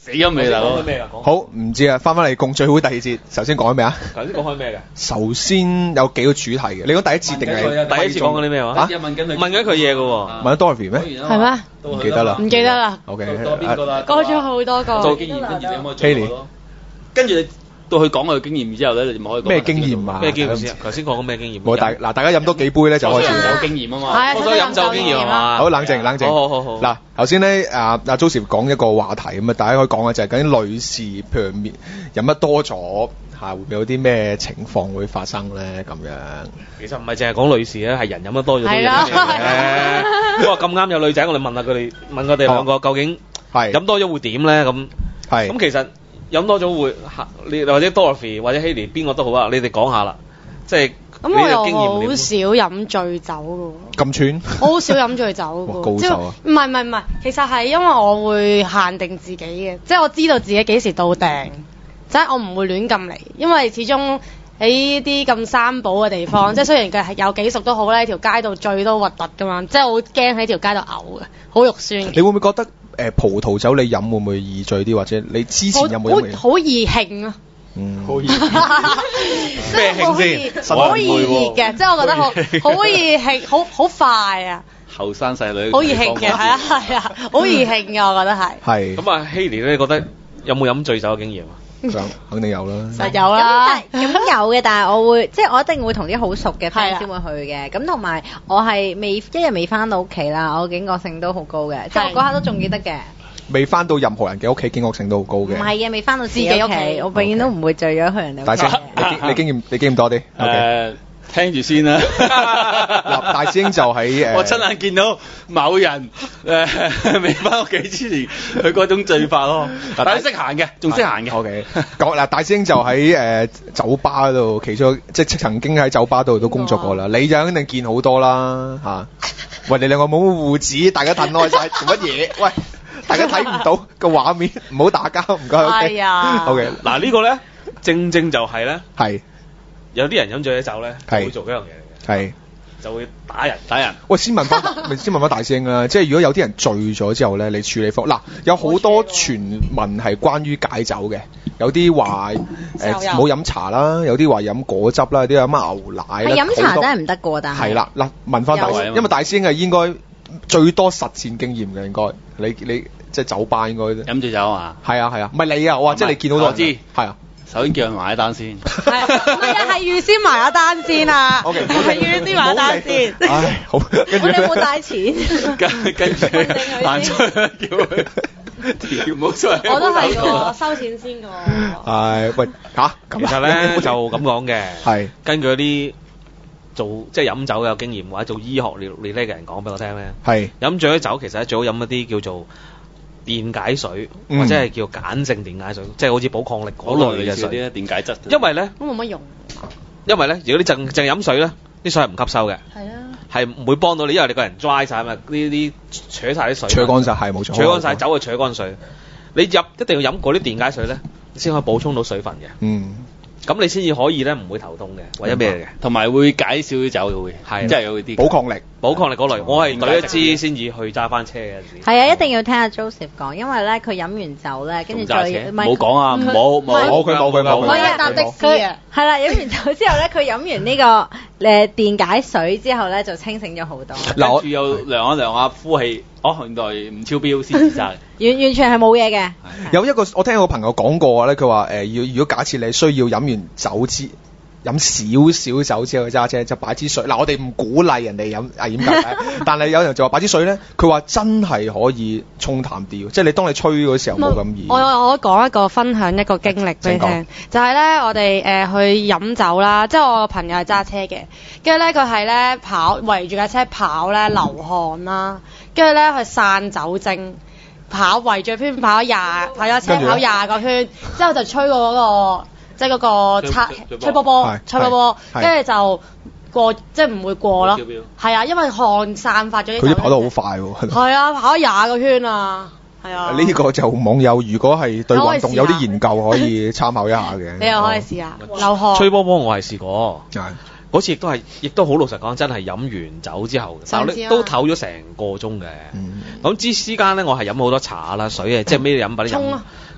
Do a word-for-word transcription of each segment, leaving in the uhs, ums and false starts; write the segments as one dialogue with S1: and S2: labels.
S1: 死音味大佬。
S2: 咩啊？講
S3: 好唔知啊，翻返嚟共聚會第二節，頭先講緊咩啊？
S2: 頭先講開咩嘅？
S3: 頭先有幾個主題嘅，你講第一節定係
S2: 第一次講緊啲咩話？
S3: 啊
S1: 問緊佢
S2: 問緊佢嘢嘅喎。
S3: 問咗 Dorothy 咩？
S4: 係咩？
S3: 唔記得啦。
S4: 唔記得啦。
S3: OK，
S1: 多邊個啦？
S4: 過咗好多個。
S1: 做經驗，跟住你可以追我咯。跟住你到佢講佢經驗之後咧，你咪可以講
S3: 咩經驗啊？
S2: 咩經驗先？頭先講緊咩經驗？
S3: 冇大嗱，大家飲多幾杯咧就開始
S1: 有經驗啊嘛。
S4: 係啊，
S2: 多咗飲酒經驗係嘛？
S3: 好冷靜冷靜。
S2: 好好好。
S3: 嗱，頭先咧啊啊 Joseph 講一個話題咁啊，大家可以講嘅就係究竟女士譬如飲得多咗嚇，會唔會有啲咩情況會發生咧？咁樣
S2: 其實唔係淨係講女士咧，係人飲得多咗都
S4: 係啦
S2: 不過咁啱有女仔，我哋問下佢哋，問佢哋兩個究竟
S3: 係
S2: 飲多咗會點咧？咁
S3: 係
S2: 咁其實。飲多咗會，你或者 Dorothy 或者 Haley 邊個都好啊，你哋講下啦，即係
S4: 咁我又
S2: 經驗
S4: 好少飲醉酒嘅喎。
S3: 咁串？
S4: 我好少飲醉酒嘅
S3: 哇
S4: 喎。
S3: 高手啊！
S4: 唔係唔係唔係，其實係因為我會限定自己嘅，即係我知道自己幾時到訂，即係我唔會亂咁嚟，因為始終喺啲咁三寶嘅地方，即係雖然佢係有幾熟都好咧，條街度醉都核突噶嘛，即係我會驚喺條街度嘔嘅，好肉酸嘅。
S3: 你會唔會覺得？誒葡萄酒你飲會唔會易醉啲，或者你之前有冇飲過？
S4: 好易興啊！
S3: 嗯，
S1: 好易。
S2: 咩興先？
S4: 好易熱嘅，即係我覺得好好易興，好好快啊！
S1: 後生細女
S4: 好易興嘅，係啊係啊，好易興嘅，我覺得係。
S3: 係。
S2: 咁啊，Haley 咧，你覺得有冇飲醉酒嘅經驗啊？
S3: 肯定有啦，
S4: 實有啦。
S5: 咁有嘅，但係我會即係我一定會同啲好熟嘅 friend 先會去嘅。咁同埋我係未一日未翻到屋企啦，我警覺性都好高嘅，即係我嗰刻都仲記得嘅。
S3: 未翻到任何人嘅屋企，警覺性都好高嘅。
S5: 唔係嘅，未翻到自己屋企，我永遠都唔會醉咗去人哋屋企。
S3: 大師，你你經驗你經驗多啲。
S1: 誒，聽住先啦。
S3: 嗱，大師兄就喺誒。
S1: 我親眼見到某人誒未翻屋企之前，佢嗰種醉法咯。但係識行嘅，仲識行嘅。
S3: OK。講嗱，大師兄就喺誒酒吧度，其中即係曾經喺酒吧度都工作過啦。你就肯定見好多啦嚇。喂，你兩個冇冇護指，大家褪開曬做乜嘢？喂！大家睇唔到個畫面，唔好打交，唔該。
S4: 係啊。
S3: OK，
S2: 嗱呢個咧，正正就係咧，
S3: 係
S2: 有啲人飲醉咗酒咧，會做一樣嘢嚟嘅，
S3: 係
S2: 就會打人打人。
S3: 喂，先問翻，先問翻大師兄啦，即係如果有啲人醉咗之後咧，你處理方嗱有好多傳聞係關於解酒嘅，有啲話誒冇飲茶啦，有啲話飲果汁啦，有啲飲牛奶啦。
S5: 係飲茶真係唔得過，但係
S3: 係啦，嗱問翻大師，因為大師兄係應該最多實戰經驗嘅，應該你你即係酒吧應該
S1: 飲醉酒啊？
S3: 係啊係啊，唔係你啊，我話即係你見到多人。我知
S1: 係啊。首先叫人埋一單先，
S4: 係唔係啊？係預先埋一單先啊！
S3: OK，
S4: 係預先埋一單先。
S3: 唉，好，跟住
S5: 我哋有冇帶錢？
S1: 跟跟住行出去叫佢條冇出嚟。
S4: 我都係㗎，收錢先㗎。
S3: 係喂嚇，
S2: 其實咧就咁講嘅，
S3: 係
S2: 根據啲做即係飲酒嘅經驗或者做醫學療理咧嘅人講俾我聽咧，
S3: 係
S2: 飲醉咗酒其實咧最好飲一啲叫做電解水，
S3: 嗯、
S2: 或者係叫鹼性電解水，即係好似寶礦力嗰類嘅水。
S1: 啲電解質。
S2: 因為咧，
S4: 咁冇乜用。
S2: 因為咧，如果你淨淨飲水咧，啲水係唔吸收嘅。
S4: 係啊。係
S2: 唔會幫到你，因為你個人 dry 曬嘛，呢啲扯晒啲水。
S3: 扯乾曬係冇錯。
S2: 扯乾曬酒就扯乾水。你入一定要飲嗰啲電解水咧，先可以補充到水分嘅。
S3: 嗯。
S2: 咁你先至可以咧，唔會頭痛嘅，或者咩嘅，
S1: 同埋會解少啲酒嘅會，
S2: 係
S1: 即係有啲
S3: 寶礦力、
S2: 寶礦力嗰類。我係懟一支先至去揸翻車嘅時。
S5: 係啊，一定要聽阿 Joseph 講，因為咧佢飲完酒咧，跟住再
S1: 唔好講啊，唔好冇
S3: 佢冇佢冇。
S5: 可以搭的士啊。係啦，飲完酒之後咧，佢飲完呢個誒電解水之後咧，就清醒咗好多。
S1: 嗱，跟住又量一量下呼氣，哦，原來唔超標先至揸。
S5: 完完全係冇嘢嘅。
S3: 有一個我聽個朋友講過咧，佢話誒要如果假設你需要飲完酒之飲少少酒之後揸車，就擺支水。嗱，我哋唔鼓勵人哋飲危險㗎，但係有人就話擺支水咧，佢話真係可以沖淡啲，即係你當你吹嗰時候冇咁易。
S4: 我我講一個分享一個經歷俾你聽，就係咧我哋誒、呃、去飲酒啦，即係我個朋友係揸車嘅，跟住咧佢係咧跑圍住架車跑咧流汗啦，跟住咧去散酒精。跑圍住圈跑咗廿跑咗車跑廿個圈，之後就吹過嗰、那個即係嗰個擦吹波波吹波波，跟住就過即係唔會過咯。係啊，因為汗散發咗啲。
S3: 佢啲跑得好快喎。係
S4: 啊，跑咗廿個圈啊，係啊。
S3: 呢個就網友如果係對運動有啲研究，可以參考一下嘅。
S4: 你又可以試下流汗。
S2: 吹波波我係試過。
S3: 係。
S2: 嗰次亦都係，亦都好老實講，真係飲完酒之後，但係都唞咗成個鐘嘅。咁之之間咧，我係飲好多茶啦、水啊，即係咩飲品飲。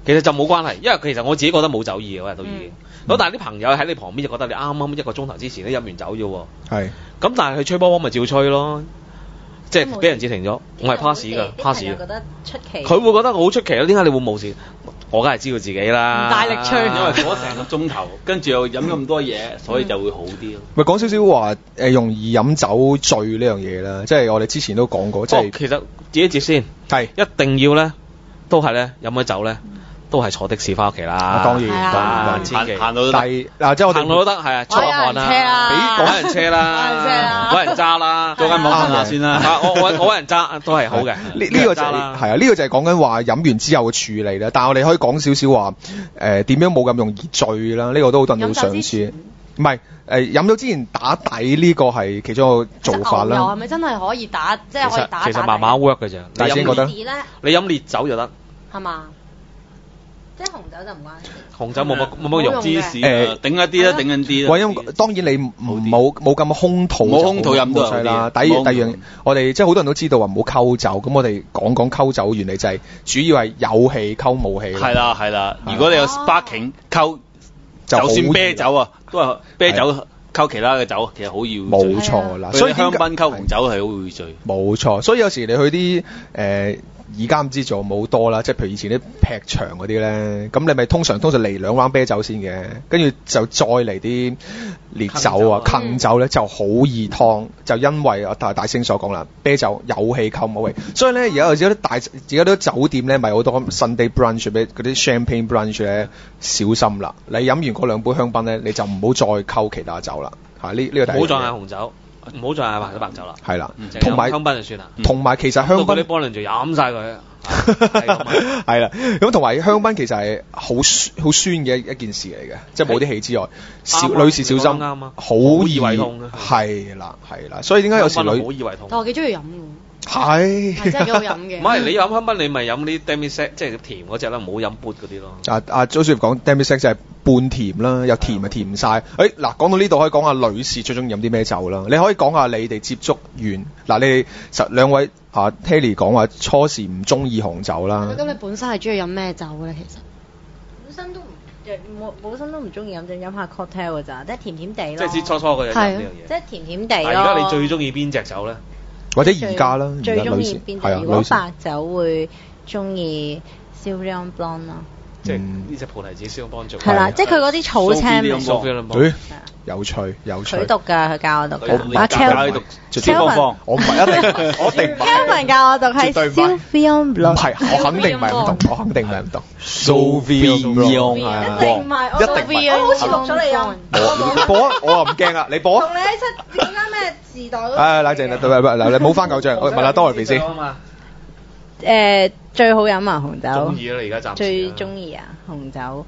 S2: 其實就冇關係，因為其實我自己覺得冇酒意嘅嗰日都已經。咁、
S3: 嗯、
S2: 但係啲朋友喺你旁邊就覺得你啱啱一個鐘頭之前都飲完酒啫喎。
S3: 係。
S2: 咁但係佢吹波波咪照吹咯，即係俾人截停咗。我係 pass 㗎 ，pass。
S5: 覺得出奇。
S2: 佢會覺得好出奇咯，點解你會冇事？我梗係知道自己啦。
S4: 唔大力吹，
S1: 因為嗰成個鐘頭，跟住又飲咁多嘢，所以就會好啲咯。
S3: 咪講少少話誒容易飲酒醉呢樣嘢啦，即係我哋之前都講過，即係、
S2: 哦、其實自己接先
S3: 係
S2: 一定要咧，都係咧飲咗酒咧。都係坐的士翻屋企啦，
S3: 當然，
S4: 啊、
S3: 當然，
S2: 千祈
S1: 行到都得。
S3: 嗱，即係我哋
S2: 行路都得，係啊，出下汗啦，
S4: 俾
S2: 揾人車啦，揾人揸啦，
S1: 嗰間房瞓下先啦。
S2: 我我我揾人揸都係好嘅。
S3: 呢呢個就係係啊，呢個就係講緊話飲完之後嘅處理啦。但係我哋可以講少少話誒點樣冇咁容易醉啦。呢個都好多人都想試。唔係誒飲咗之前打底呢個係其中一個做法啦。
S4: 牛油係咪真係可以打？即係可以打？
S2: 其實慢慢 work 嘅啫。
S3: 大師覺得
S2: 你飲烈酒就得
S4: 係嘛？
S5: 即係紅酒就唔關事。
S2: 紅酒冇乜冇乜用，
S1: 芝士誒頂一啲啦，頂緊啲啦。
S3: 喂，因當然你唔冇冇咁空肚，
S1: 冇空肚飲都係
S3: 啦。第二第二樣，我哋即係好多人都知道話唔好溝酒，咁我哋講講溝酒原理就係主要係有氣溝冇氣。
S1: 係啦係啦，如果你有 sparkling 溝，就算啤酒啊，都係啤酒溝其他嘅酒，其實好易醉。
S3: 冇錯啦，
S1: 所以香檳溝紅酒係好易醉。
S3: 冇錯，所以有時你去啲誒。呃而家唔知做冇多啦，即係譬如以前啲劈場嗰啲咧，咁你咪通常通常嚟兩 round 啤酒先嘅，跟住就再嚟啲烈酒啊、坑酒咧就好易湯，就因為啊大大聲所講啦，啤酒有氣溝冇氣，所以咧而家有啲大而家啲酒店咧咪好多 Sunday brunch 俾嗰啲 champagne brunch 咧，小心啦！你飲完嗰兩杯香檳咧，你就唔好再溝其他酒啦嚇，呢呢個第一。
S2: 唔好再嗌紅酒。唔好再嗌白酒啦，
S3: 係啦，
S2: 同埋香檳就算啦，
S3: 同埋其實香檳
S2: 啲波輪就飲晒佢，
S3: 係啦，咁同埋香檳其實係好好酸嘅一件事嚟嘅，即係冇啲氣之外，小女士小心，
S2: 啱啊，
S3: 好
S2: 易胃痛嘅，
S3: 係啦係啦，所以點解有時女
S2: 好易胃痛？
S4: 但我幾中意飲㗎。
S3: 係，
S4: 係真係幾好飲嘅。
S2: 唔係你飲香檳，你咪飲啲 demi-sec， 即係甜嗰隻啦，唔好飲杯嗰啲咯。
S3: 啊啊，Joseph 講 demi-sec 就係半甜啦，又甜咪甜晒。誒嗱，講到呢度可以講下女士最中意飲啲咩酒啦。你可以講下你哋接觸完嗱，你哋實兩位啊 Terry 講話初時唔中意紅酒啦。
S4: 咁你本身係中意飲咩酒咧？其實
S5: 本身都唔。冇本身都唔中意飲，就飲下 cocktail 㗎咋，即係甜甜地咯。
S2: 即係接初初嘅飲呢樣嘢。
S5: 即係甜甜地咯。
S2: 而家你最中意邊隻酒咧？
S3: 或者而家啦，
S5: 最中意邊隻？如果白酒會中意 Sauvignon Blanc 咯。
S2: 即係呢隻菩提子 Sauvignon Blanc 做。
S5: 係啦，即係佢嗰啲草青味。
S3: 有趣有趣。
S5: 佢讀㗎，佢教我讀㗎。
S1: 阿 Kelvin 絕方方，
S3: 我唔係一定，我一定唔係。
S5: Kelvin 教我讀係 Sauvignon Blanc。
S3: 唔係，我肯定唔係咁讀，我肯定唔係咁讀。Sauvignon Blanc
S5: 一定唔係，我
S3: 一定
S5: 我好似錄咗你啊！
S3: 你播啊，我又唔驚啊，你播啊。
S5: 同你喺出嗰間咩時代嗰？
S3: 誒，冷靜啦，嗱你冇翻舊帳，我問下 Dorothy 先。
S5: 誒，最好飲啊紅酒。
S2: 中意啦，而家暫時。
S5: 最中意啊紅酒。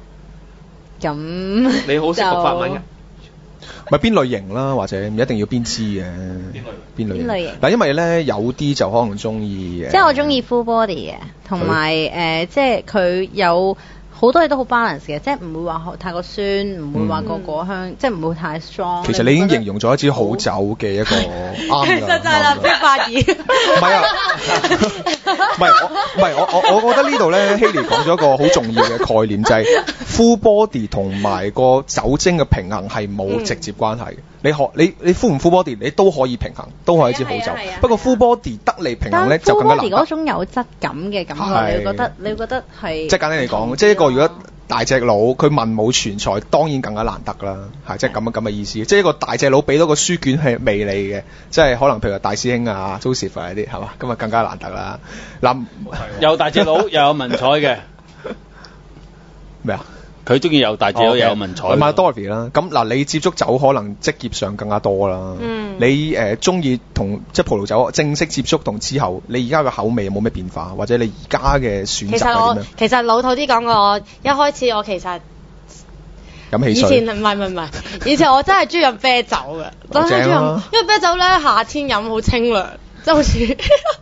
S5: 咁
S2: 你好識讀法文嘅？
S3: 咪邊類型啦，或者唔一定要邊支嘅。邊類型？邊類型？嗱，因為咧有啲就可能中意嘅。
S5: 即係我中意 full body 嘅，同埋誒，即係佢有好多嘢都好 balance 嘅，即係唔會話太過酸，唔會話個果香，即係唔會太 strong。
S3: 其實你已經形容咗一支好酒嘅一個啱㗎。
S4: 其實就係啦，非法爾。
S3: 唔係啊，唔係我唔係我我我覺得呢度咧，希利講咗一個好重要嘅概念，就係 full body 同埋個酒精嘅平衡係冇直接關係嘅。你學你你 full 唔 full body，你都可以平衡，都係一支好酒。不過 full body 得嚟平衡咧就更加難。
S5: full body 嗰種有質感嘅感覺，你會覺得你會覺得係。即係
S3: 簡單嚟講，即係一個如果大隻佬佢文武全才，當然更加難得啦。係即係咁樣咁嘅意思。即係一個大隻佬俾到個書卷係味你嘅，即係可能譬如話大師兄啊、Joseph 嗰啲係嘛，咁啊更加難得啦。嗱，
S1: 有大隻佬又有文采嘅
S3: 咩啊？
S1: 佢中意有大隻佬又有文采。
S3: 咁啊 Dorothy 啦，咁嗱你接觸酒可能職業上更加多啦。
S4: 嗯。
S3: 你誒中意同即係葡萄酒正式接觸同之後，你而家嘅口味有冇咩變化？或者你而家嘅選擇係點樣？
S4: 其實我其實老土啲講過，一開始我其實
S3: 飲汽水。
S4: 以前唔係唔係唔係，以前我真係中意飲啤酒嘅，真係中意飲，因為啤酒咧夏天飲好清涼，即係好似。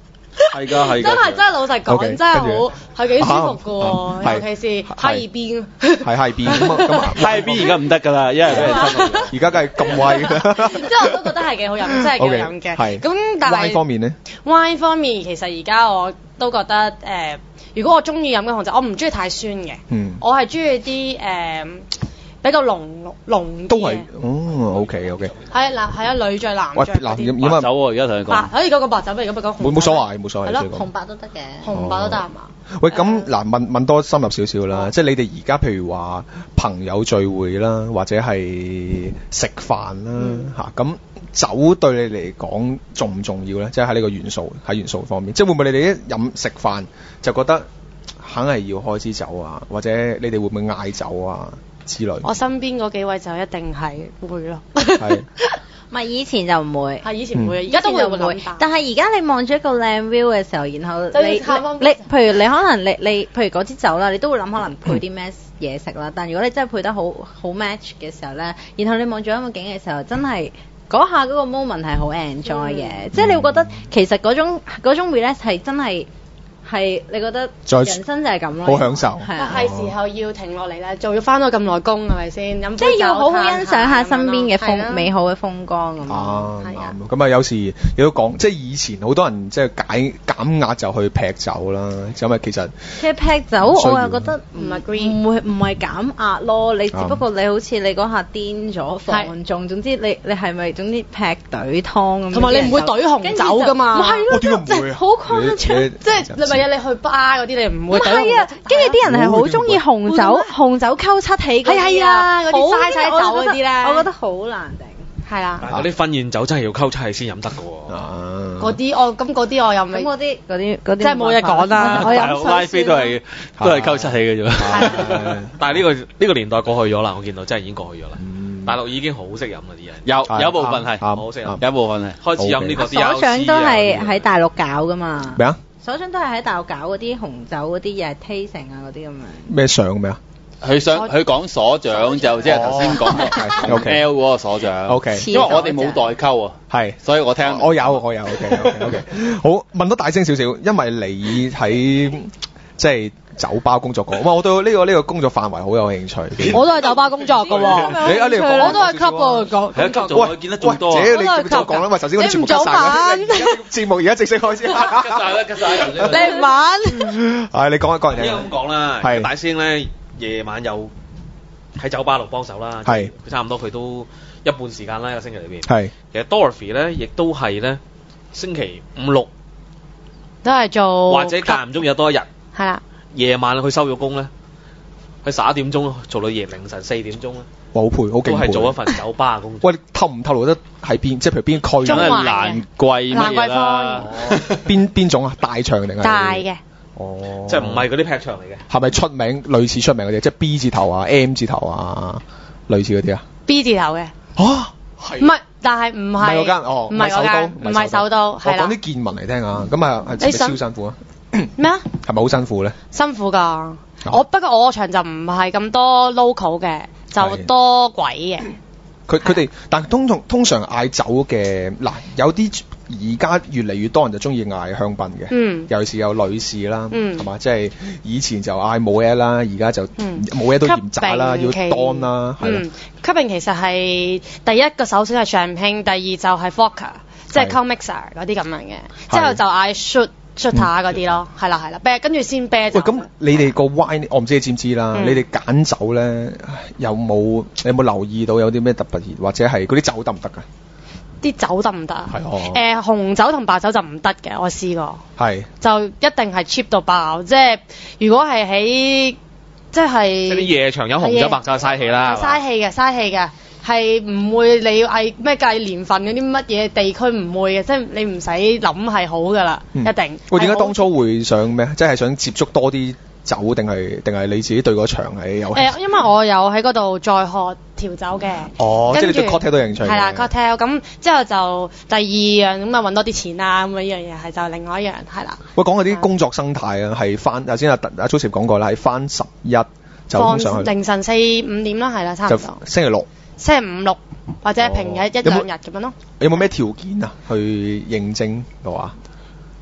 S1: 係㗎係㗎，
S4: 真係真係老實講
S3: OK，
S4: 真係
S3: 跟住
S4: 好係幾舒服㗎
S3: 啊
S4: 喎，尤其是哈爾邊。
S3: 係係邊咁啊咁啊，
S1: 係邊而家唔得㗎啦，因為俾人侵略。
S3: 而家梗係咁威㗎。
S4: 即係我都覺得係幾好飲，真係幾好飲嘅。
S3: OK，係
S4: 咁但係
S3: wine 方面咧
S4: wine 方面其實而家我都覺得誒、呃，如果我中意飲嘅紅酒，我唔中意太酸嘅，
S3: 嗯
S4: 我係中意啲誒比較濃濃啲嘅。
S3: 都係，哦 OK OK。
S4: 係嗱係啊，女醉男
S3: 喂
S4: 醉嗰啲。
S3: 嗱飲
S1: 白酒喎，而家同你
S4: 白
S1: 講。
S4: 可以講個白酒，不如咁咪講紅酒。
S3: 冇冇所謂冇所謂
S4: 係咯
S3: 所以講
S5: 紅白都得嘅。
S4: 紅白都得係嘛？
S3: 喂，咁嗱問問多深入少少啦，即係你哋而家譬如話朋友聚會啦，或者係食飯啦嚇，咁、酒對你嚟講重唔重要咧？即係喺呢個元素喺元素方面，即係會唔會你哋一飲食飯就覺得肯係要開支酒啊，或者你哋會唔會嗌酒啊之類？
S4: 我身邊嗰幾位就一定係會咯。
S3: 係
S5: 唔係以前就唔會，
S4: 係以前唔會，而家都會會諗法。
S5: 但係而家你望住一個靚 view 嘅時候，然後
S4: 就要
S5: 你
S4: 探返
S5: 你你譬如你可能你你譬如嗰支酒啦，你都會諗可能配啲咩嘢食啦。但如果你真係配得好好 match 嘅時候咧，然後你望住一個景嘅時候，真係嗰下嗰個 moment 係好 enjoy 嘅，
S4: 嗯
S5: 即係你會覺得其實嗰種嗰種 relax 係真係。係，你覺得
S3: 再
S5: 人生就係咁咯，
S3: 好享受
S5: 係啊，
S4: 係時候要停落嚟啦，做咗翻咗咁耐工係咪先？飲
S5: 即係要好好欣賞下身邊嘅
S4: 係啦
S5: 風美好嘅風光咁
S3: 啊
S5: 咯。
S4: 係啊
S3: 啱咁啊，有時亦都講，即係以前好多人即係解減壓就去劈酒啦，因為其實
S5: 其實劈酒
S3: 唔需要
S5: 我又覺得
S4: 唔 agree
S5: 唔會唔係減壓咯，你只
S3: 啱
S5: 不過你好似你嗰下癲咗放縱，總之你你係咪總之劈隊湯咁？
S4: 同埋你唔會懟紅酒㗎嘛
S5: 唔係咯，
S3: 我點解唔會啊
S5: 即係好誇張。
S4: 即係你咪有你去巴嗰啲，你唔
S5: 唔
S4: 會懟紅
S5: 係啊，跟住啲人係好中意紅酒，
S4: 會嘅咩
S5: 紅酒溝七喜嗰啲
S4: 係啊嗰啲
S5: 好
S4: 嘥晒酒嗰啲咧
S5: 我覺得好難頂。
S4: 係啦，
S2: 嗰啲婚宴酒真係要溝七氣先飲得㗎喎。
S3: 啊
S4: 嗰啲我咁嗰啲我又未
S5: 咁嗰啲嗰啲嗰啲
S4: 真係冇嘢講啦
S5: 我飲
S1: 大陸拉菲都係都係溝七氣嘅啫。
S2: 但係呢個呢個年代過去咗啦，我見到真係已經過去咗啦。
S3: 嗯
S2: 大陸已經好識飲啦啲人，
S1: 有
S3: 係
S1: 有部分係，
S3: 啱
S2: 好識飲
S3: 啱
S1: 有一部分係。
S2: 開始飲呢個 D
S5: 所
S2: L C
S5: 長都係
S2: 啊
S5: 喺大陸搞噶嘛。
S3: 咩啊？
S5: 所長都係喺大陸搞嗰啲紅酒嗰啲嘢 tasting 啊嗰啲咁樣。
S3: 咩相咩啊
S1: 佢想佢講所長就即係頭先講
S3: 哦
S1: 嘅 L 嗰個所長。
S3: ？OK，
S5: 似
S1: 因為我哋冇代溝啊，
S3: 係。
S1: 所以我聽
S3: 我有我有 OK OK OK 好，問多大聲少少，因為你喺即係酒吧工作過，哇！我對呢個呢個工作範圍好有興趣。
S4: 我都係酒吧工作㗎喎，
S3: 你啊你又講
S4: 我都係 club 喎講。
S1: 係啊，急咗我見得仲多啊。
S3: 喂姐你
S4: 我都係
S3: 就講啦，喂，頭先嗰啲全部
S4: 你唔
S3: cut 晒
S4: 早晚
S3: 㗎，而家節目而家正式開始。
S1: 吉晒啦，吉晒啦。
S4: 你唔玩？
S3: 係你講一講人
S2: 應該咁講啦，
S3: 係
S2: 大師兄咧夜晚有喺酒吧度幫手啦，
S3: 係
S2: 佢差唔多佢都一半時間啦，一個星期裏邊。
S3: 係
S2: 其實 Dorothy 咧亦都係咧星期五六
S4: 都係做
S2: 或者間唔中有多一日
S4: 係啦，
S2: 夜晚佢收咗工咧，佢十一點鐘做到夜凌晨四點鐘咧，
S3: 哇好配好
S2: 都
S3: 勁配。
S2: 係做一份酒吧嘅工作。
S3: 喂，透唔透露得喺邊？即係譬如邊區
S4: 中環
S3: 啊？
S1: 蘭桂乜嘢啦？
S3: 邊邊種啊？大場定係
S4: 大嘅。
S3: 哦，
S2: 即係唔係嗰啲劈場嚟嘅。
S3: 係咪出名類似出名嗰啲？即係 B 字頭啊、M 字頭啊，類似嗰啲啊？
S4: B 字頭嘅，
S3: 啊，係
S4: 唔係，但係唔
S3: 唔係嗰
S4: 係
S3: 間哦，
S4: 唔係嗰間，唔係首都，係啦
S3: 我講啲。見聞嚟聽下，咁啊係咪
S4: 你想
S3: 超辛苦啊？
S4: 咩啊？
S3: 係咪好辛苦咧？
S4: 辛苦㗎。
S3: 哦
S4: 我不過我個場就唔係咁多 local 嘅，就
S3: 係
S4: 多鬼嘅。
S3: 佢佢哋，但係通常通常嗌酒嘅嗱，有啲而家越嚟越多人就中意嗌香檳嘅，
S4: 嗯
S3: 尤其是有女士啦，
S4: 嗯
S3: 係嘛？即係以前就嗌冇嘢啦，而家就
S4: 嗯
S3: 冇嘢都嫌渣啦，要
S4: 吸並
S3: 當啦，係
S4: 嗯
S3: 啦，，
S4: 吸並其實係第一個首選係 champagne，第二就係 vodka，即係 cold mixer 嗰啲咁樣嘅，之後就嗌 shoot shoot 下嗰啲咯，係啦係啦，啤跟住先啤酒。
S3: 喂，咁你哋個 wine，我唔知你知唔知啦？
S4: 嗯
S3: 你哋揀酒咧，有冇你有冇留意到有啲咩特別，或者係嗰啲酒得唔得㗎？
S4: 啲酒得唔得啊？
S3: 係哦
S4: 誒紅酒同白酒就唔得嘅，我試過。
S3: 係
S4: 就一定係 cheap 到爆，即係如果係喺即係
S2: 即係啲夜場飲紅酒白酒係嘥氣啦，係嘛
S4: 嘥氣嘅，嘥氣嘅，係唔會你嗌咩計年份嗰啲乜嘢地區唔會嘅，即係你唔使諗係好噶啦，
S3: 嗯
S4: 一定。
S3: 喂，點解
S4: 係好
S3: 當初會想咩？即係想接觸多啲酒，定係定係你自己對嗰場係有興趣？
S4: 誒，因為我有喺嗰度再學調酒嘅。
S3: 哦，即係你對
S4: 跟住
S3: cocktail 都有興趣嘅。
S4: 係啦，cocktail 咁之後就第二樣咁啊揾多啲錢啦，咁啊呢樣嘢係就另外一樣係啦。
S3: 喂，講下啲工作生態啊，係翻頭先阿阿 Joseph 講過啦，係翻十一就通上去，
S4: 凌晨四五點啦，係啦，差唔
S3: 就
S4: 多。
S3: 星期六。
S4: 星期五六或者平日一
S3: 哦有冇
S4: 兩日咁樣咯。
S3: 有冇咩條件啊？去應徵嘅話，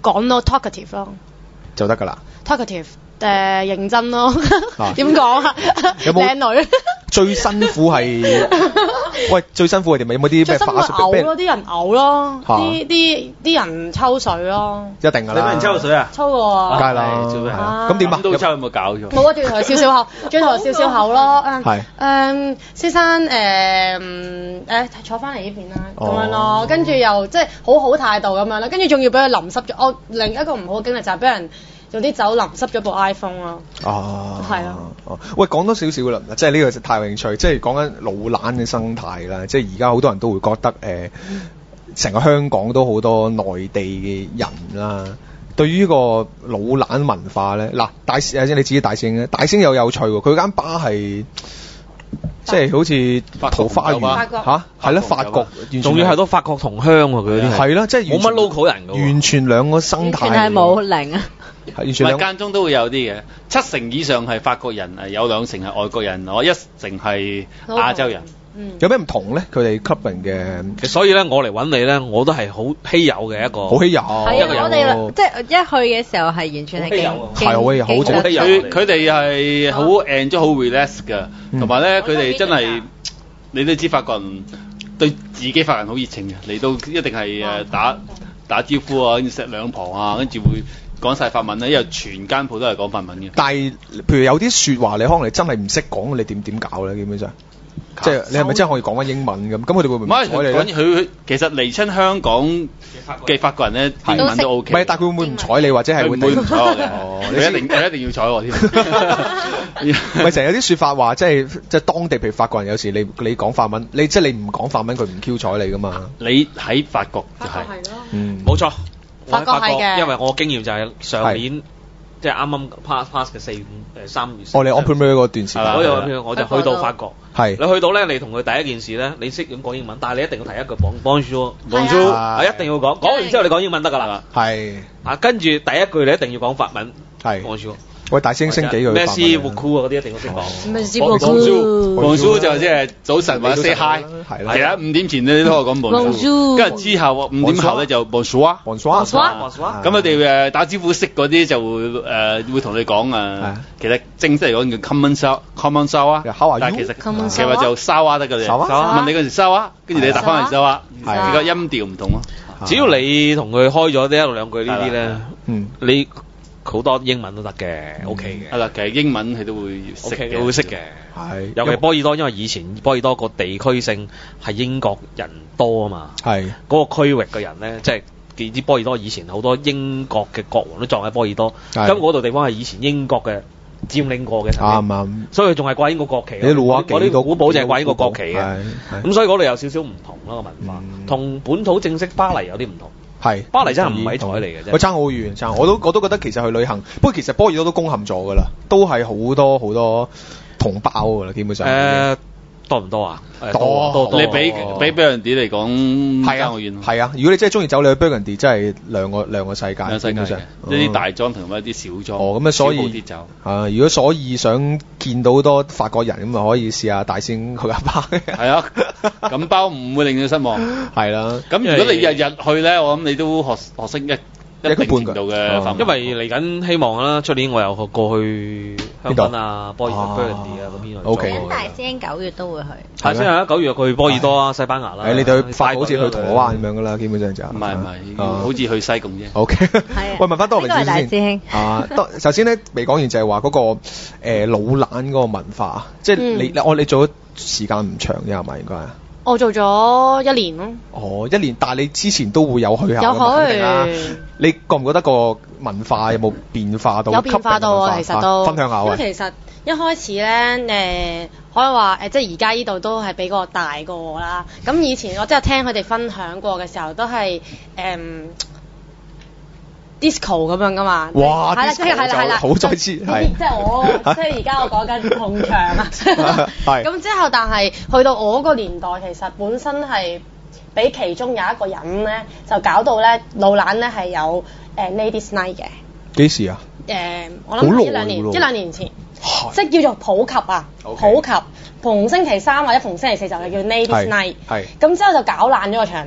S4: 講到 talkative 咯
S3: 就得㗎啦。
S4: ，talkative 誒、呃、認真咯，
S3: 啊
S4: 點講啊？
S3: 有冇
S4: 靚女？
S3: 最辛苦係喂最辛苦係點？有冇啲咩
S4: 最辛苦
S3: 花絮俾人
S4: 嘔咯，啲人嘔咯，
S3: 嚇
S4: 啲啲啲人抽水咯，
S3: 一定㗎啦。
S1: 你俾人抽水啊？
S4: 抽過啊！
S3: 梗係啦，
S1: 係做咩
S3: 係啊咁點啊？
S1: 都抽有冇搞咗？
S4: 冇啊，轉頭笑笑口，轉頭笑笑口咯。誒
S3: 係
S4: 誒，先生誒誒誒坐翻嚟呢邊啦，咁樣
S3: 哦
S4: 咯。跟住又即係好好態度咁樣啦。跟住仲要俾佢淋濕咗。我另一個唔好嘅經歷就係俾人用啲酒淋濕咗部 iPhone 咯。
S3: 啊，
S4: 係啊
S3: 哦，喂，講多少少啦，即係呢個就太有興趣，即係講緊老懶嘅生態啦，即係而家好多人都會覺得誒，成、個香港都好多內地嘅人啦。對於呢個老懶文化咧，嗱，大師你自己大師兄咧，大師兄又有趣喎，佢間吧係即係好似桃花源
S4: 法國
S3: 嚇，係咯，法國，完全
S2: 仲要係都法國同鄉喎，佢嗰啲
S3: 係啦，即係
S2: 冇乜 local 人㗎喎
S3: 完全兩個生態，
S5: 完全係冇零啊！
S3: 係完全兩
S1: 唔係間中都會有啲嘅，七成以上係法國人，誒有兩成係外國人，我一成係亞洲人。
S4: 嗯，
S3: 有咩唔同咧？佢哋 clubbing 嘅
S2: 所以咧，我嚟揾你咧，我都係好稀有嘅一個。
S3: 好稀有，
S5: 係啊，我哋
S3: 哦
S5: 即係一去嘅時候係完全係勁
S2: 好稀有啊
S3: 係好稀有好
S5: 勁
S3: 好稀有
S1: 佢佢哋係好 enjoy 好 relax 㗎，
S3: 嗯
S1: 同埋咧佢哋真係你都知法國人對自己法人好熱情嘅，嚟到一定係誒打打招呼啊，跟住錫兩旁啊，跟住會講晒法文咧，因為全間鋪都係講法文嘅。
S3: 但係譬如有啲説話你可能你真係唔識講，你點點搞咧？基本上，即係你係咪真係可以講翻英文咁？咁佢哋會唔會
S1: 唔係
S3: 睬你咧？
S1: 佢佢其實嚟親香港嘅法國人咧，英文都 OK。
S3: 唔係，但係佢會唔會唔睬你，或者係會
S1: 佢唔會唔睬我嘅，
S3: 哦，
S1: 佢一定佢一定要睬我添。
S3: 咪成日有啲説法話，即係即係當地譬如法國人有時你你講法文，你即係你唔講法文，佢唔 Q 睬你噶嘛。
S1: 你喺法國就係、
S4: 係咯。
S3: 嗯，
S2: 冇錯，
S4: 法國
S2: 我喺
S4: 係嘅
S2: 因為我經驗就係上年即係啱啱 pass pass 嘅四五誒三月。
S3: 哦，你 on premier 嗰段時間
S1: 係啦
S2: 我有我就去到法國。
S3: 係
S2: 你去到咧，你同佢第一件事咧，你識咁講英文，但係你一定要提一句 bonjour
S4: 係
S2: bonjour，
S3: 啊
S2: 係一定要講。講完之後你講英文得㗎啦。
S3: 係
S2: 啊，跟住第一句你一定要講法文
S3: 係。
S2: bonjour。
S3: 喂，大聲升幾句
S2: 咩
S3: 法
S2: C
S3: 文
S2: w
S3: 啊
S2: o 啊嗰啲一定要識講。
S4: 咩 C
S1: 望
S4: beaucoup
S1: 望書就即係早晨或者 say hi，
S3: 係啦
S1: 係啊，五點前你都可以講
S4: Bonjour
S1: 跟住之後五點後咧就 bonsoir。
S3: Bonsoir
S4: Bonsoir
S1: 咁佢哋誒打招呼識嗰啲就會誒會同你講啊，其實正式嚟講叫 common show，common show 啊
S3: How are you？
S1: 但係其實
S4: Common
S1: 其實就沙娃得㗎啫，
S3: 沙娃
S1: 問你嗰時沙娃，跟住你答翻嚟沙娃，
S3: 係
S1: 而家音調唔同咯。
S2: 只要你同佢開咗呢一兩句呢啲咧，
S3: 嗯
S2: 你好多英文都得嘅，OK 嘅
S1: 係啦，其實英文佢都會識
S2: ，OK
S1: 嘅，
S2: 佢會識嘅。
S3: 係
S2: 尤其波爾多，因為以前波爾多個地區性係英國人多啊嘛，
S3: 係
S2: 嗰個區域嘅人咧，即係你知波爾多以前好多英國嘅國王都葬喺波爾多，
S3: 係
S2: 咁嗰度地方係以前英國嘅佔領過嘅，曾經
S3: 啱啱。
S2: 所以佢仲係掛英國國旗。
S3: 你老話幾
S2: 我啲
S3: 多
S2: 古堡就係掛英國國旗嘅，
S3: 係係
S2: 咁所以嗰度有少少唔同咯個文化
S3: 嗯，
S2: 同本土正式巴黎有啲唔同。
S3: 係
S2: 巴黎真係唔係睬你嘅啫
S3: 我爭好遠，爭我都我都覺得其實去旅行，不過其實波爾多都攻陷咗㗎啦，都係好多好多同胞㗎啦，基本上。
S2: 誒多唔多啊？誒
S3: 多
S2: 多多。
S1: 你比比比人哋嚟講
S3: 係啊
S1: 爭好遠。
S3: 係啊，如果你真係中意走，你去 Burgundy 真係兩個兩個世界，
S1: 兩個世界
S3: 基本上
S1: 嘅，一啲大裝同埋一啲小裝。
S3: 哦咁啊所以
S1: 小步啲走。
S3: 啊，如果所以想見到好多法國人咁啊，可以試下大仙佢間吧。
S1: 係啊，咁包唔會令你失望。
S3: 係啦，
S1: 咁如果你日日去咧，我諗你都學學識一一定程度嘅法文。
S2: 因為嚟緊希望啦，出年我又過去香港啊、波爾
S3: 啊
S2: Burgundy 啊嗰邊去。
S3: OK
S5: 咁大師兄九月都會去。
S2: 係先啊，九月去波爾多啊、西班牙啦。
S3: 誒你哋去法國好似去銅鑼灣咁樣㗎啦，基本上就
S1: 唔係唔係，
S3: 啊
S1: 好似去西貢啫。
S3: O K，
S5: 啊
S3: 喂，問翻多
S5: 呢個係大師兄
S3: 啊，多首先咧未講完就係話嗰個誒、呃、老懶嗰個文化，即係你
S4: 嗯
S3: 你我你做咗時間唔長啫係咪應該係？
S4: 我做咗一年咯，
S3: 哦，一年，但係你之前都會有去下
S4: 有
S3: 㗎嘛肯定啦
S4: 去。
S3: 你覺唔覺得個文化有冇變化到？
S4: 有變化到啊，其實都
S3: 啊分享下
S4: 因為
S3: 喂。
S4: 其實一開始咧，誒、可以話誒、即係而家呢度都係比我大過我啦。咁以前我即係聽佢哋分享過嘅時候，都係誒、disco 咁樣噶嘛。
S3: 哇
S4: 係啦，即係係啦係啦，
S3: 好再知
S4: 即
S3: 係
S4: 係即係我，即係而家我講緊碰牆啊。
S3: 係
S4: 咁之後，但係去到我個年代，其實本身係俾其中有一個人咧，就搞到咧老懶咧係有誒 Ladies Night 嘅。
S3: 幾時啊？
S4: 誒、我
S3: 好耐
S4: 諗一兩年，
S3: 㗎咯
S4: 一兩年前，
S3: 係
S4: 即係叫做普及啊
S3: OK
S4: 普及。逢星期三或者逢星期四就係叫 Ladies
S3: 係
S4: Night。
S3: 係
S4: 咁之後就搞爛咗個場啦。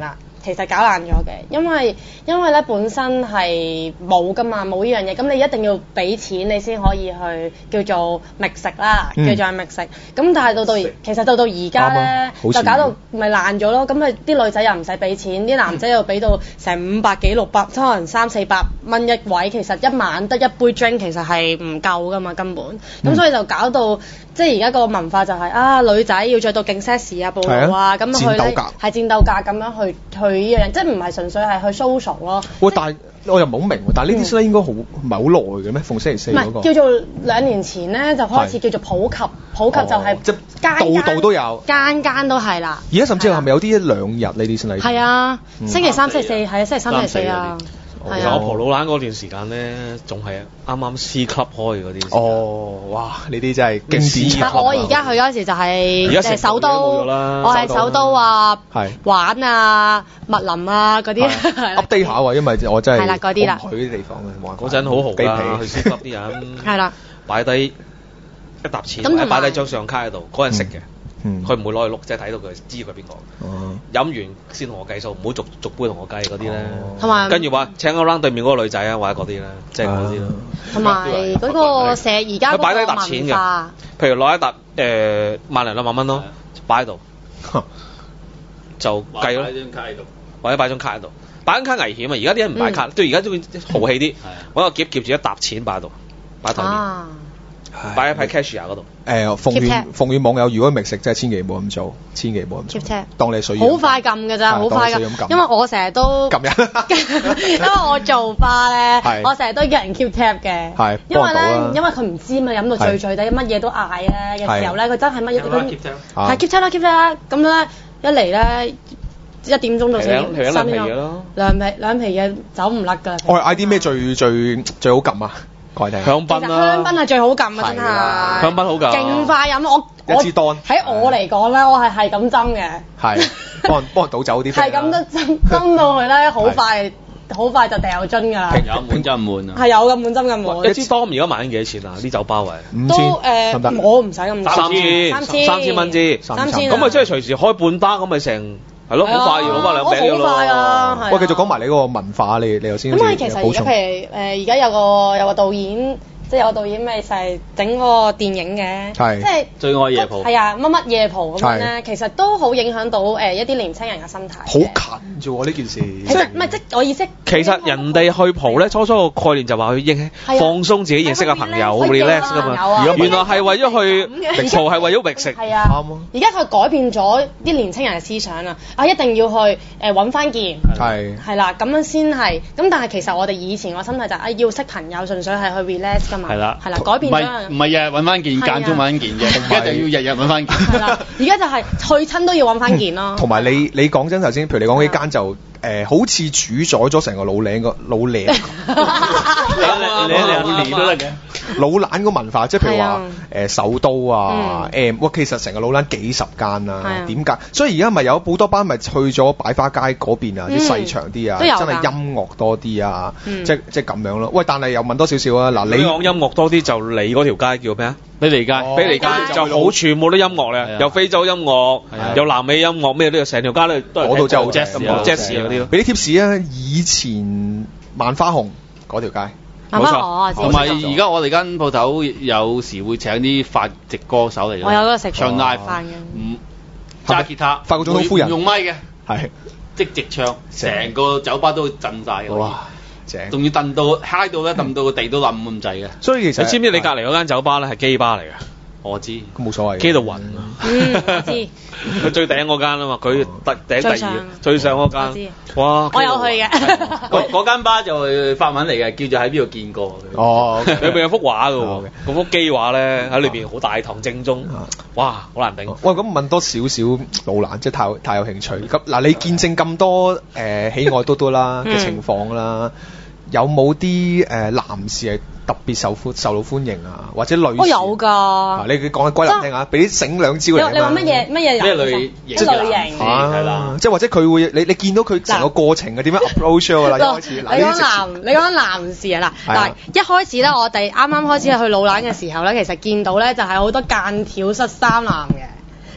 S4: 其實搞爛咗嘅，因為因為咧本身係冇噶嘛，冇呢樣嘢，咁你一定要俾錢你先可以去叫做覓食啦，
S3: 嗯
S4: 叫做係覓食。咁但係到到而其實到到而家
S3: 啱啊好似
S4: 咧就搞到咪爛咗咯，咁咪啲女仔又唔使俾錢，啲男仔又俾到成五百幾六百，可能三四百蚊一位，其實一晚得一杯 drink 其實係唔夠噶嘛根本，咁、
S3: 嗯、
S4: 所以就搞到即係而家個文化就係、是、啊女仔要着到勁 sexy 啊暴露啊，咁去咧係戰鬥格咁樣去去呢樣，即係唔係純粹係去 social 咯。
S3: 喂，但係我又唔好明喎，但係呢啲咧應該好唔係好耐嘅咩？逢星期四嗰、那個
S4: 唔係叫做兩年前咧就開始叫做普及，普及就係、
S3: 哦、即係度度都有，
S4: 間間都係啦。
S3: 而家甚至係咪有啲一兩日呢啲先嚟？
S4: 係啊，
S3: 嗯、
S4: 星期三、星期四係啊，星期三、星期四啊。
S2: 其實我蒲老蘭嗰段時間咧，仲係啱啱 C club 開嗰啲。
S3: 哦，哇！呢啲真係經典。
S4: 但我而家去嗰時就係誒首都，我係首都啊，玩啊，密林啊嗰啲。
S3: update 下喎，因為我真係
S4: 係啦嗰啲啦，
S3: 去啲地方嘅，
S2: 嗰陣好豪㗎，去 C club 啲人
S4: 係啦，
S2: 擺低一沓錢，或者擺低張信用卡喺度，嗰人識嘅。佢唔會攞去碌，即係睇到佢知佢邊個。飲完先同我計數，唔好逐逐杯同我計嗰啲咧。
S4: 同埋
S2: 跟住話請個 round 對面嗰個女仔啊，或者嗰啲咧，即係嗰啲咯。
S4: 同埋嗰個社而家嗰個文化，佢擺低一沓錢嘅，
S2: 譬如攞一沓誒萬零兩萬蚊咯，擺喺度就計咯。擺張卡喺度，或者擺張卡喺度。擺張卡危險啊！而家啲人唔擺卡，對而家都會豪氣啲，揾個夾夾住一沓錢擺喺度，擺喺台面。擺喺 cashier 嗰度。誒，
S3: 奉勸奉勸網友，如果覓食真係千祈唔好咁做，千祈唔好咁做。當你水。好
S4: 快撳㗎咋，好快撳。因為我成日都
S3: 撳人。
S4: 因為我做吧咧，我成日都叫人 keep tap 嘅。
S3: 係。
S4: 因為咧，因為佢唔知嘛，飲到醉醉地，乜嘢都嗌咧嘅時候咧，佢真係乜嘢都。係 keep tap 啦 keep tap 啦，咁咧一嚟咧一點鐘到四點三點鐘，兩皮兩皮嘢走唔甩㗎。
S3: 我係嗌啲咩最最最好撳啊？
S2: 香檳啦，
S4: 香檳係最好撳啊，真係。
S2: 香檳好撳。
S4: 勁快飲，我
S3: 一支當。
S4: 喺我嚟講咧，我係係咁斟嘅。
S3: 係，幫人幫人倒走啲。
S4: 係咁都斟斟到佢咧，好快好快就掉樽㗎啦。
S1: 有滿斟唔滿啊？
S4: 係有嘅滿斟嘅滿。
S2: 一支當而家賣緊幾多錢啊？啲酒包位。
S3: 五千。
S4: 都誒，我唔使咁多。
S2: 三千。
S4: 三千。
S2: 三千蚊支。
S4: 三千。
S2: 咁咪即係隨時開半打，咁咪成。係咯，好快要攞翻兩餅嘅咯。
S4: 好快啊！
S3: 喂，繼續講埋你嗰個文化，你你頭先。
S4: 咁啊，其實而家譬如誒，而家有個有個導演。即係有個導演咪就係整個電影嘅，即係
S1: 最愛夜蒲，
S4: 係啊乜乜夜蒲咁樣咧，其實都好影響到誒一啲年青人嘅心態。
S3: 好近啫喎呢件事，
S4: 其實唔係即我意思。
S2: 其實人哋去蒲咧，初初個概念就話去認放鬆自己認識嘅朋友 relax 㗎嘛，原來係為咗去蒲係為咗覓食。
S4: 係啊，而家佢改變咗啲年青人嘅思想啊！啊，一定要去誒揾翻件係係啦，咁樣先係。咁但係其實我哋以前個心態就係啊要識朋友，純粹係去 relax。
S1: 係啦，
S4: 係啦，改變咗。唔
S1: 係唔係日日揾翻件，間中揾件嘅，一定要日日揾翻件。
S4: 係啦，而家就係去親都要揾翻件咯。
S3: 同埋你你講真頭先，譬如你講呢間就誒，好似主宰咗成個老嶺個老嶺。
S1: 你你老嶺都得嘅。
S3: 老蘭個文化，即係譬如話誒首都啊，誒，哇，其實成個老蘭幾十間啊，點解？所以而家咪有好多班咪去咗擺花街嗰邊啊，啲細場啲啊，真係音樂多啲啊，即即係咁樣咯。喂，但係又問多少少啊？嗱，你
S2: 講音樂多啲就你嗰條街叫咩啊？
S1: 比利街，
S2: 比利街就好全部都音樂咧，有非洲音樂，有南美音樂，咩都有，成條街都
S3: 嗰度真係好
S2: jazz 嗰啲咯。
S3: 俾啲 tips 啊，以前萬花紅嗰條街。
S4: 冇錯，
S1: 同埋而家我哋間鋪頭有時會請啲法籍歌手嚟，
S4: 我有嗰個食
S1: 唱 live
S4: 嘅，
S1: 唔揸吉他，
S3: 法國總統夫人
S1: 用咪嘅，
S3: 係
S1: 即直唱，成個酒吧都震晒嘅，
S3: 哇！正，
S1: 仲要蹬到嗨到咧，蹬到個地都冧咁滯嘅。
S3: 所以其實
S2: 你知唔知你隔離嗰間酒吧咧係基吧嚟嘅？
S1: 我知，
S3: 咁冇所謂，
S2: 基到暈啊！
S4: 嗯，我知。
S2: 佢最頂嗰間啊嘛，佢第頂第二，最上嗰間。哇！
S4: 我有去嘅。
S1: 嗰嗰間吧就係法文嚟嘅，叫做喺邊度見過。
S3: 哦，
S2: 裏邊有幅畫嘅喎，嗰幅基畫咧喺裏邊好大堂正宗，哇！好難頂。
S3: 喂，咁問多少少老蘭，即係太太有興趣。咁嗱，你見證咁多誒喜愛多多啦嘅情況啦，有冇啲誒男士係特別受歡受到歡迎啊，或者女士？
S4: 我有㗎。
S3: 你佢講鬼難聽啊，俾啲醒兩招嚟。
S4: 你話乜嘢乜嘢
S1: 咩類型？
S4: 即係類型
S1: 係啦，
S3: 即係或者佢會你你見到佢成個過程嘅點樣 approach 㗎啦，一開始。
S4: 你講男，你講男士啊嗱嗱，一開始咧，我哋啱啱開始去老蘭嘅時候咧，其實見到咧就係好多間條恤衫男嘅。即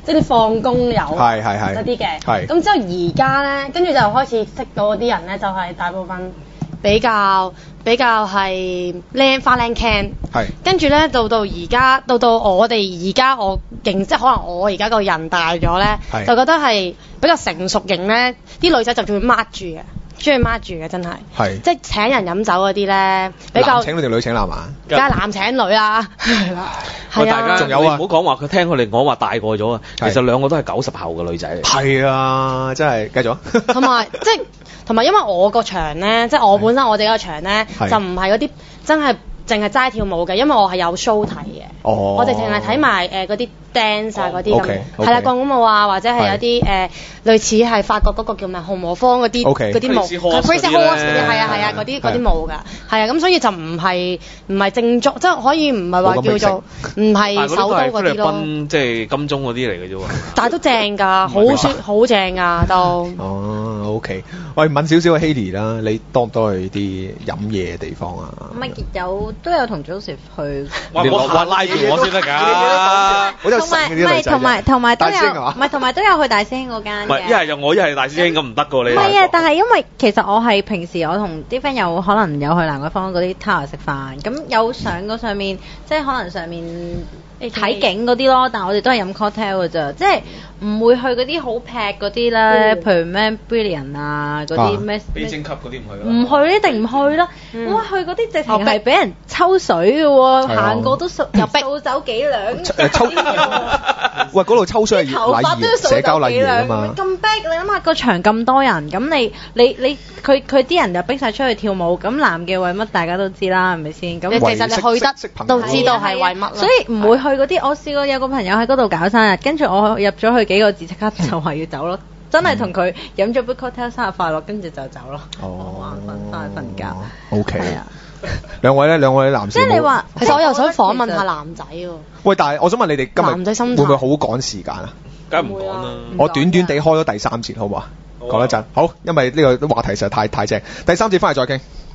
S4: 即係啲放工友
S3: 係係係
S4: 嗰啲嘅。
S3: 係
S4: 咁之後而家咧，跟住就開始識到嗰啲人咧，就係、是、大部分比較比較係靚花靚 can。
S3: 係。
S4: 跟住咧，到到而家，到到我哋而家我認，即係可能我而家個人大咗咧，
S3: 係
S4: 就覺得係比較成熟型咧，啲女仔就仲會抹住嘅。中意孖住嘅真係，
S3: 係
S4: 即係請人飲酒嗰啲咧，比較
S3: 男請女定女請男啊？
S4: 梗係男請女啦，係啦，係
S2: 大家
S4: 啊，
S3: 仲有啊
S2: 你唔好講話佢聽佢哋講話大個咗啊，其
S3: 係
S2: 實兩個都係九十後嘅女仔嚟。
S3: 係啊，真係繼續。
S4: 同埋即係同埋因為我個場咧，即係我本身我哋個場咧
S3: 係
S4: 就唔係嗰啲真係淨係齋跳舞嘅，因為我係有 show 睇嘅，
S3: 哦
S4: 我哋淨係睇埋誒嗰啲 dance 啊嗰啲咁，
S3: OK，
S4: 係啦
S3: OK
S4: 鋼管舞啊，或者係有啲誒類似係法國嗰個叫咩紅魔方嗰啲
S3: OK
S4: 嗰啲舞
S2: Crazy Horse
S4: ，Crazy
S2: 嗰啲
S4: Horse
S2: 咧
S4: 嗰啲係啊係啊嗰啲嗰啲
S3: 係
S4: 舞㗎，係啊咁所以就唔係唔係正宗，即係可以唔係話
S3: 冇咁
S4: 叫做唔係首都嗰啲咯，
S2: 即係金鐘嗰啲嚟嘅啫喎。
S4: 但係都正㗎，好舒好正㗎都。
S3: 哦，OK。喂，問少少啊 Hailey 啦，你多唔多去啲飲嘢嘅地方啊？
S5: 咪有都有同 Joseph 去。
S2: 哇！
S3: 你
S2: 我下拉住我先得㗎。
S3: 好有
S5: 同埋唔
S3: 神嘅啲女仔
S5: 係同埋同埋都有，
S3: 大師兄係嘛
S5: 唔係同埋都有去大師兄嗰間
S2: 唔係一係就我，一係大師兄咁唔得㗎你。
S5: 唔係啊，但係因為其實我係平時我同啲 friend 有可能有去蘭桂坊嗰啲 tower 食飯，咁有上過上面，即係可能上面睇景嗰啲咯，但係我哋都係飲 cocktail 㗎咋，即係唔會去嗰啲好劈嗰啲咧，譬如咩 Brilliant 啊嗰啲咩
S2: 比精級嗰啲唔去啦。
S5: 唔去一定唔去啦！
S4: 嗯
S5: 哇，去嗰啲直情係俾人抽水嘅喎，
S3: 係啊
S5: 行過都掃又掃走幾兩。
S3: 誒抽喂，嗰度抽水係禮
S5: 頭髮都要
S3: 儀，社交
S5: 掃走幾
S3: 禮儀啊
S5: 兩。
S3: 嘛。
S5: 咁逼，你諗下個場咁多人，咁你你你佢佢啲人就逼晒出去跳舞，咁男嘅為乜大家都知啦，係咪先？咁
S4: 其實你去得
S3: 識識朋友
S4: 都知道係為乜啦，
S5: 所以唔會去嗰啲。我試過有個朋友喺嗰度搞生日，跟住我入咗去幾個字，即刻就話要走咯。真係同佢飲咗杯 cocktail 生日快樂，跟住就走咯。
S3: 哦
S5: 好眼瞓，翻去瞓覺。
S3: OK
S5: 係啊，
S3: 兩位咧，兩位男士有冇。
S5: 即係你話，
S4: 其實我又想訪問
S5: 其實
S4: 下男仔喎。
S3: 喂，但係我想問你哋
S4: 男仔心態
S3: 今日會唔會好趕時間啊？
S2: 梗係唔講啦。
S3: 我短短地開咗第三節，好唔好啊？
S2: 好啊
S3: 講一陣，好，因為呢個話題實在太太正。第三節翻嚟再傾。